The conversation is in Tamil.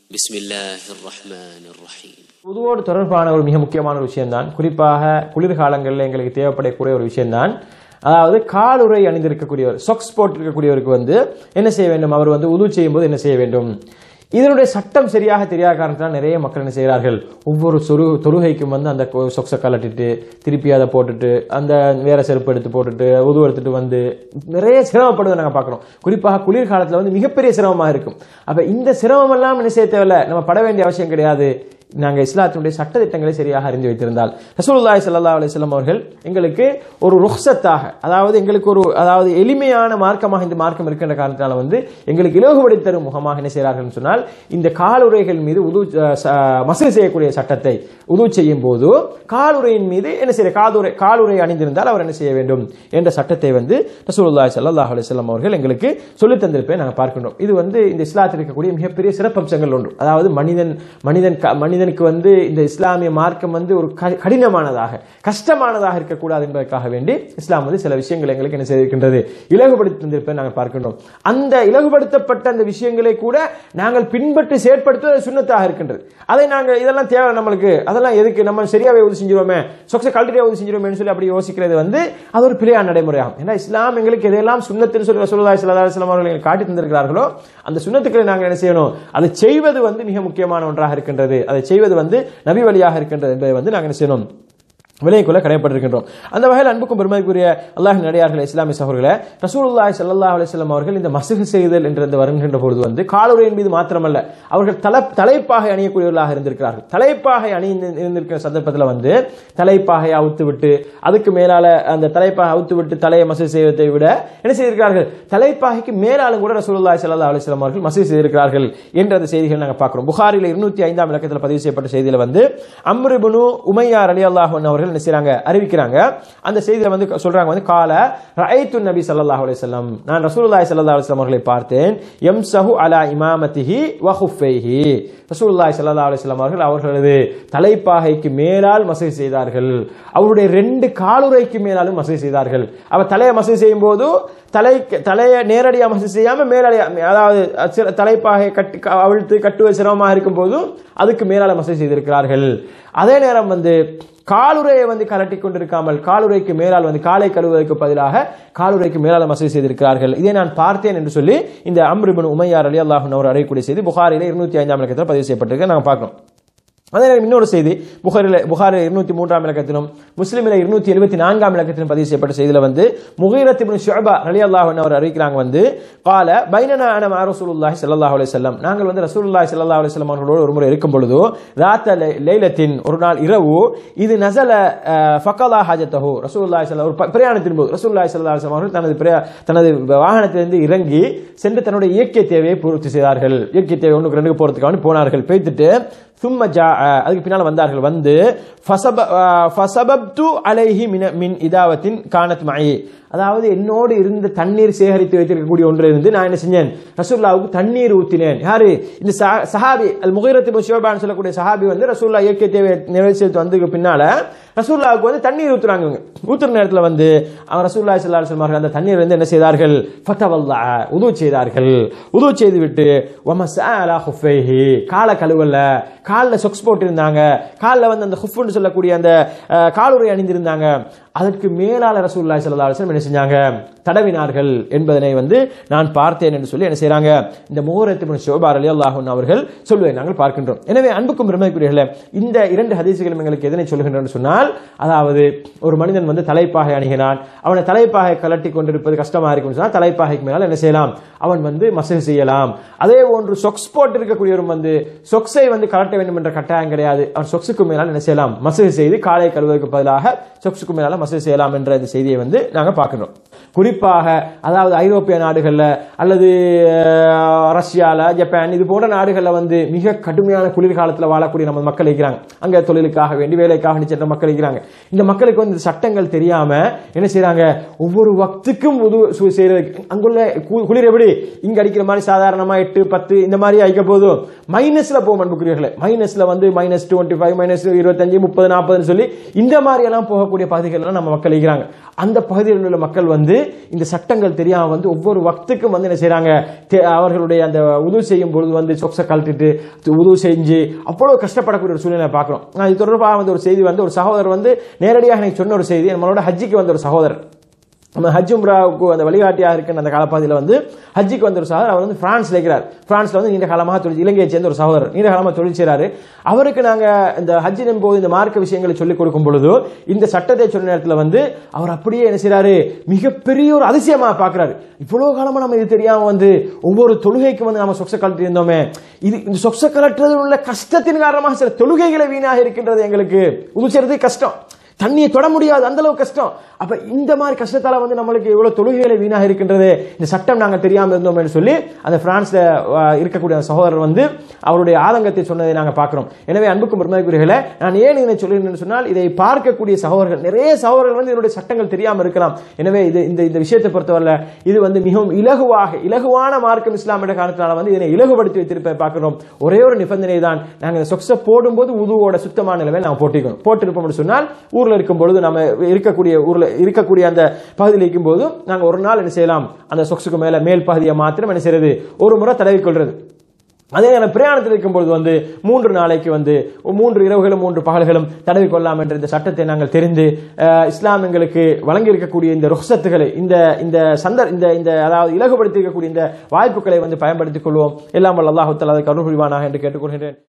பிஸ்மில்லாஹிர்ரஹ்மானிர்ரஹீம். உதுவோடு தொடர்பான ஒரு மிக முக்கியமான ஒரு விஷயம்தான், குறிப்பாக குளிர்காலங்களில் எங்களுக்கு தேவைப்படக்கூடிய ஒரு விஷயம்தான். அதாவது காலுறை அணிந்திருக்கக்கூடியவர், சொக்ஸ் போட்டிருக்கக்கூடியவருக்கு என்ன செய்ய வேண்டும், அவர் உது செய்யும் போது என்ன செய்ய வேண்டும், இதனுடைய சட்டம் சரியாக தெரியாத காரணத்தினால் நிறைய மக்கள் என்ன செய்கிறார்கள், ஒவ்வொரு தொழுகைக்கும் அந்த சொக்ஸை கலட்டிட்டு திருப்பி அதை போட்டுட்டு அந்த வேற செருப்பு எடுத்து போட்டுட்டு உது எடுத்துட்டு நிறைய சிரமப்படுவதை நாங்கள் பார்க்குறோம். குறிப்பாக குளிர்காலத்தில் மிகப்பெரிய சிரமமாக இருக்கும். அப்போ இந்த சிரமம் எல்லாம் என்ன செய்ய தேவையில்லை, நம்ம பட வேண்டிய அவசியம் கிடையாது. நாங்கள் இஸ்லாத்தினுடைய சட்டத்திட்டங்களை சரியாக அறிந்து வைத்திருந்தால் ரசூலுல்லாஹி ஸல்லல்லாஹு அலைஹி வஸல்லம் அவர்கள் எங்களுக்கு ஒரு ருக்ஸத்தாக, அதாவது எங்களுக்கு ஒரு எளிமையான மார்க்கமாக இந்த மார்க்கம் இருக்கின்ற காரணத்தினால எங்களுக்கு இலகுபடுத்தி தரும் முகமாக என்ன செய்கிறார்கள் சொன்னால், இந்த காலுறைகள் மீது மசூல் செய்யக்கூடிய சட்டத்தை, உது செய்யும் போது காலுறையின் மீது என்ன செய்ய, காலுறை அணிந்திருந்தால் அவர் என்ன செய்ய வேண்டும் என்ற சட்டத்தை ரசூலுல்லாஹி ஸல்லல்லாஹு அலைஹி வஸல்லம் அவர்கள் எங்களுக்கு சொல்லித் தந்திருப்பதை நாங்கள் பார்க்கின்றோம். இது இந்த இஸ்லாத்தில் இருக்கக்கூடிய மிகப்பெரிய சிறப்பம்சங்கள் ஒன்று. அதாவது மனிதனுக்கு இந்த இஸ்லாமிய மார்க்கம் ஒரு கடினமானதாக கஷ்டமானதாக இருக்கக்கூடாது என்பதற்காக வேண்டி இஸ்லாம் சில விஷயங்களை எங்களுக்கு என்ன செய்திருக்கின்றது, இலகுபடுத்தி தந்திருப்பதை நாங்கள் பார்க்கின்றோம். அந்த இலகுபடுத்தப்பட்ட அந்த விஷயங்களை கூட நாங்கள் பின்பற்றி செயற்படுத்துவது சுன்னத்தாக இருக்கின்றது. அதை நாங்கள் இதெல்லாம் தேவை நம்மளுக்கு, அதெல்லாம் எதுக்கு, நம்ம சரியாவே உதவி செஞ்சிருவோமே, சொக்ஸை கல்டியா உதவி செஞ்சிருவோமே சொல்லி அப்படி யோசிக்கிறது அது ஒரு பிழையான நடைமுறையாகும். ஏன்னா இஸ்லாம் எங்களுக்கு எதையெல்லாம் சுன்னத்துன்னு சொல்லி ரசூலுல்லாஹி ஸல்லல்லாஹு அலைஹி வஸல்லம் அவர்கள் காட்டி தந்திருக்கிறார்களோ அந்த சுன்னத்துக்களை நாங்கள் என்ன செய்யணும், அதை செய்வது மிக முக்கியமான ஒன்றாக இருக்கின்றது. அதை செய்வது நபி வழியாக இருக்கின்றது என்பதை நாங்கள் என்ன செய்யணும், விலைக்குள்ள கடையப்பட்டிருக்கின்றோம். அந்த வகையில் அன்புக்கும் பெருமைக்குரிய அல்லாஹ்வின் அடியார்களே, இஸ்லாமிய சகோதரர்களே, ரசூலுல்லாஹி ஸல்லல்லாஹு அலைஹி வஸல்லம் அவர்கள் இந்த மஸ்ஹ் செய்தல் என்று வருகின்ற பொழுது காலுறையின் மீது மாத்திரமல்ல, அவர்கள் தலைப்பாகை அணியக்கூடியவர்களாக இருந்திருக்கிறார்கள். தலைப்பாகை அணிந்திருக்கிற சந்தர்ப்பத்தில் தலைப்பாகை அவுத்து விட்டு அதுக்கு மேலால அந்த தலைப்பாகை அவுத்து விட்டு தலையை மஸ்ஹ் செய்வதை விட என்ன செய்திருக்கிறார்கள், தலைப்பாகைக்கு மேலாலும் கூட ரசூலுல்லாஹி ஸல்லல்லாஹு அலைஹி வஸல்லம் அவர்கள் மஸ்ஹ் செய்திருக்கிறார்கள் என்ற அந்த செய்திகள் நாங்கள் பார்க்கிறோம். புகாரில 205ஆம் இலக்கத்தில் பதிவு செய்யப்பட்ட செய்தியில அம்ர் இப்னு உமையா ரலியல்லாஹு அன்ஹு அவர்கள் அறிவிக்கிறாங்க. அந்த செய்தியில சொல்றாங்க, கால ரஅய்து நபி ஸல்லல்லாஹு அலைஹி வஸல்லம், நான் ரசூலுல்லாஹி ஸல்லல்லாஹு அலைஹி வஸல்லம் அவர்களை பார்த்தேன், யம்ஸஹு அலா இமாமத்திஹி வ குஃபைஹி, ரசூலுல்லாஹி ஸல்லல்லாஹு அலைஹி வஸல்லம் அவர்கள் அவர்களது தலைப்பாகைக்கு மேலால் மஸ்ஹ் செய்தார்கள், அவருடைய 2 காலுறைக்கு மேலாலும் மஸ்ஹ் செய்தார்கள். அவ தலையை மஸ்ஹ் செய்யும் போது தலையை நேரடியாக மஸ்ஹ் செய்யாம மேலாடியா, அதாவது தலைப்பாகை அவிழ்த்து கட்டுவது சிரமமாக இருக்கும் போது அதுக்கு மேலால மஸ்ஹ் செய்திருக்கிறார்கள். அதே நேரம் காலுறையை கலட்டி கொண்டிருக்காமல் காலுறைக்கு மேலால் காலை கழுவுவதற்கு பதிலாக காலுறைக்கு மேலால் மஸ்ஹ் செய்திருக்கிறார்கள். இதை நான் பார்த்தேன் என்று சொல்லி இந்த அம்ர் இப்னு உமையா ரலியல்லாஹு அன்ஹு அவர் அறியக்கூடிய செய்தி புகாரில 205ஆம் இலக்கத்தில் பதிவு செய்யப்பட்டிருக்கு. நாங்கள் பார்க்கிறோம். அதே இன்னொரு செய்தி புகாரி 203ஆம் இலக்கத்திலும் முஸ்லிமில 274ஆம் இலக்கத்திலும் பதிவு செய்யப்பட்ட செய்தியில முகீரத் இப்னு ஷுஅபா ரலியல்லாஹு அன்ஹு அவர் அறிவிக்கிறாங்க, قال بيننا انا مع رسول الله صلى الله عليه وسلم, நாங்கள் ரசூலுல்லாஹி ஸல்லல்லாஹு அலைஹி வஸல்லம் அவர்களோடு ஒரு முறை இருக்கும் பொழுது ராத்த லைலத்தின், ஒரு நாள் இரவு, இது நஸல ஃபகலா ஹாஜதஹு, ரசூலுல்லாஹி ஸல்லல்லாஹு அலைஹி பிரயாணத்தின் போது ரசூலுல்லாஹி ஸல்லல்லாஹு அலைஹி வஸல்லம் அவர்கள் தனது வாகனத்திலிருந்து இறங்கி சென்று தன்னுடைய இயற்கை தேவையை பூர்த்தி செய்தார்கள். இயற்கை தேவை 1-2 போறதுக்காக போனார்கள். போய்த்துட்டு சும்ம ஜா, அதுக்கு பின்னால் வந்தார்கள். ஃபஸபப்து அலைஹி மின் இதாவத்தின் கானத் மஇ, அதாவது என்னோடு இருந்த தண்ணீர் சேகரித்து வைத்திருக்கக்கூடிய ஒன்றிலிருந்து நான் என்ன செஞ்சேன், ரசூலுல்லாஹ்வுக்கு தண்ணீர் ஊத்தினேன். யாரு, இந்த சஹாபி அல் முகீரத் இப்னு ஷுஅபா சொல்லக்கூடிய சஹாபி ரசூலுல்லாஹ் இயற்கை தேவை நிறைவேற்றி வந்ததுக்கு பின்னால ரசூலுல்லாஹ்வுக்கு தண்ணீர் ஊத்துறாங்க. ஊத்துற நேரத்தில் அவர் ரசூலுல்லாஹி ஸல்லல்லாஹு அலைஹி வஸல்லம் அந்த தண்ணீர் என்ன செய்தார்கள், ஃபதவல்லா, உது செய்தார்கள். உது செய்து விட்டு வமஸா அலா குஃபைஹி, காலை கழுவல, காலில் சொக்ஸ் போட்டிருந்தாங்க, காலில் அந்த குஃப்னு சொல்லக்கூடிய அந்த காலுறை அணிந்திருந்தாங்க. அதற்கு மேலால ரசூலுல்லாஹி ஸல்லல்லாஹு அலைஹி வஸல்லம் என்ன செஞ்சாங்க, தடவினார்கள் என்பதனை நான் பார்த்தேன் என்று சொல்லி என்ன செய்றாங்க, இந்த முகீரத் இப்னு ஷுஅபா ரலியல்லாஹு அன்ஹு அவர்கள் சொல்வதை நாங்கள் பார்க்கின்றோம். எனவே அன்புக்கும் பெருமைக்குரியவர்களே, இந்த 2 ஹதீஸ்களும் எங்களுக்கு எதனை சொல்கின்றன சொன்னால், அதாவது ஒரு மனிதன் தலைப்பாகை அணிகிறான், அவனை தலைப்பாகை கலட்டி கொண்டிருப்பது கஷ்டமாக இருக்கும் சொன்னால் தலைப்பாகைக்கு மேலால் என்ன செய்யலாம், அவன் மஸ்ஹ் செய்யலாம். அதே போன்று சொக்ஸ் போட்டு இருக்கக்கூடியவரும் சொக்ஸை கலட்ட வேண்டும் என்ற கட்டாயம் கிடையாது. அவன் சொக்ஸுக்கு மேலால் என்ன செய்யலாம், மஸ்ஹ் செய்து காலை கழுவுவதற்கு பதிலாக சொக்ஸுக்கு மேலால் மஸ்ஹ் செய்யலாம் என்ற இந்த செய்தியை நாங்கள் பார்க்கணும். குறிப்பாக அதாவது ஐரோப்பிய நாடுகள்ல அல்லது ரஷ்யால, ஜப்பான் இது போன்ற நாடுகள்ல மிக கடுமையான குளிர்காலத்தில் வாழக்கூடிய நம்ம மக்கள் இருக்கிறாங்க. அங்க தொழிலுக்காக வேண்டி வேலைக்காக சென்ற மக்கள் இருக்கிறாங்க. இந்த மக்களுக்கு இந்த சட்டங்கள் தெரியாம என்ன செய்யறாங்க, ஒவ்வொரு வக்துக்கும் செய்யறதுக்கு அங்குள்ள குளிர் எப்படி இங்க அடிக்கிற மாதிரி சாதாரணமா 8-10 இந்த மாதிரி அடிக்க போதும், மைனஸ்ல போகும் அன்புக்குரியவர்களே. மைனஸ்ல வந்து -25 -25 30 40 சொல்லி இந்த மாதிரி எல்லாம் போகக்கூடிய பகுதிகள் எல்லாம் நம்ம மக்கள் இருக்கிறாங்க. அந்த பகுதிகளில் உள்ள மக்கள் வந்து இந்த சட்டங்கள் தெரியாம வந்து ஒவ்வொரு வக்துக்கும் வந்து என்ன செய்யறாங்க, அவர்களுடைய அந்த உது செய்யும் பொழுது வந்து சொக்ஸை கழட்டிட்டு உது செஞ்சு அவ்வளவு கஷ்டப்படக்கூடிய ஒரு சூழ்நிலை பார்க்கிறோம். இது தொடர்பாக வந்து ஒரு செய்தி வந்து ஒரு சகோதரர் வந்து நேரடியாக எனக்கு சொன்ன ஒரு செய்தி. நம்மளோட ஹஜ்ஜிக்கு வந்த ஒரு சகோதரர், நம்ம ஹஜ் உம்ராவுக்கு அந்த வழிகாட்டியாக இருக்கின்ற அந்த காலப்பகுதியில் வந்து ஹஜ்ஜிக்கு வந்த ஒரு சகோதரர், அவர் வந்து பிரான்ஸ்ல இருக்கிறார். பிரான்ஸ்ல வந்து நீண்ட காலமாக தொழில், இலங்கையை சேர்ந்த ஒரு சகோதரர் நீண்ட காலமாக தொழில் செய்கிறாரு. அவருக்கு நாங்க இந்த ஹஜ்ஜின் போது இந்த மார்க்க விஷயங்களை சொல்லிக் கொடுக்கும் பொழுது இந்த சட்டத்தை சொன்ன நேரத்தில் வந்து அவர் அப்படியே என்ன செய்யறாரு, மிகப்பெரிய ஒரு அதிசயமா பார்க்கிறாரு. இவ்வளவு காலமா நம்ம இது தெரியாம வந்து ஒவ்வொரு தொழுகைக்கும் வந்து நம்ம சொக்ஸ கலட்டி இருந்தோமே, இது இந்த சொக்ஸ கலட்டுறதில் உள்ள கஷ்டத்தின் காரணமாக சில தொழுகைகளை வீணாக இருக்கின்றது, எங்களுக்கு உதுச்சறது கஷ்டம், தண்ணியை தொட முடியாது, அந்த அளவு கஷ்டம். அப்ப இந்த மாதிரி கஷ்டத்தால வந்து நம்மளுக்கு எவ்வளவு தொழுகைகளை வீணாக இருக்கின்றது, இந்த சட்டம் நாங்க தெரியாம இருந்தோம் என்று சொல்லி அந்த பிரான்ஸ்ல இருக்கக்கூடிய சகோதரர் வந்து அவருடைய ஆதங்கத்தை சொன்னதை நாங்க பார்க்கிறோம். எனவே அன்புக்கும் பெருமதிக்குரியவர்களே, நான் ஏன் இதை சொல்கிறேன் சொன்னால், இதை பார்க்கக்கூடிய சகோதரர்கள், நிறைய சகோதரர்கள் வந்து இதனுடைய சட்டங்கள் தெரியாம இருக்கலாம். எனவே இது இந்த விஷயத்தை பொறுத்தவரை இது வந்து மிகவும் இலகுவான மார்க்கம் இஸ்லாம் என்ற காரணத்தினால வந்து இதனை இலகுபடுத்தி வைத்திருப்பதை பார்க்கிறோம். ஒரே ஒரு நிபந்தனை தான், நாங்கள் சொக்ஸை போடும்போது உதுவோட சுத்தமான நிலைமை நாங்கள் போட்டிருப்போம் சொன்னால், ஊர்ல இருக்கும் பொழுது நம்ம இருக்கக்கூடிய அந்த பகுதியில் இருக்கும் போது நாங்கள் ஒரு நாள் என்ன செய்யலாம், அந்த சொக்ஸுக்கு மேல் பகுதியை மாத்திரம் என்ன செய்யறது, ஒரு முறை தடவிக்கொள்றது. அதே நேரம் பிரயாணத்தில் இருக்கும்போது வந்து 3 நாளைக்கு வந்து 3 இரவுகளும் 3 பகல்களும் தடவி கொள்ளலாம் என்ற இந்த சட்டத்தை நாங்கள் தெரிந்து இஸ்லாம் எங்களுக்கு வழங்கி இருக்கக்கூடிய இந்த ருக்ஸத்துகளை இந்த அதாவது இலகுபடுத்தி இருக்கக்கூடிய இந்த வாய்ப்புகளை வந்து பயன்படுத்திக் கொள்வோம். எல்லாம் வல்ல அல்லாஹ் தஆலா கருணை புரிவானாக என்று கேட்டுக்கொள்கிறேன்.